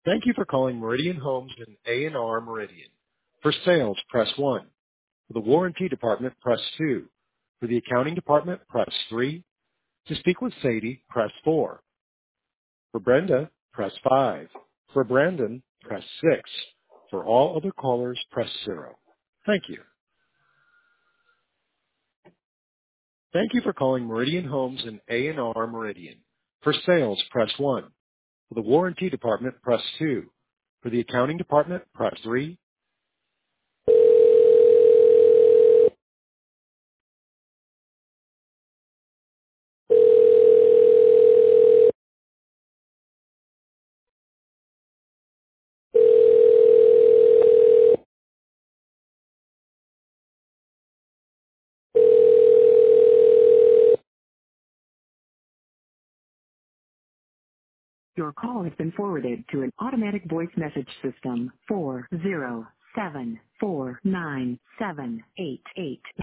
Thank you for calling Meridian Homes in A&R Meridian. For sales, press 1. For the warranty department, press 2. For the accounting department, press 3. To speak with Sadie, press 4. For Brenda, press 5. For Brandon, press 6. For all other callers, press 0. Thank you. Thank you for calling Meridian Homes in A&R Meridian. For sales, press 1. For the warranty department, press 2. For the accounting department, press 3. Your call has been forwarded to an automatic voice message system. 407-497-8888.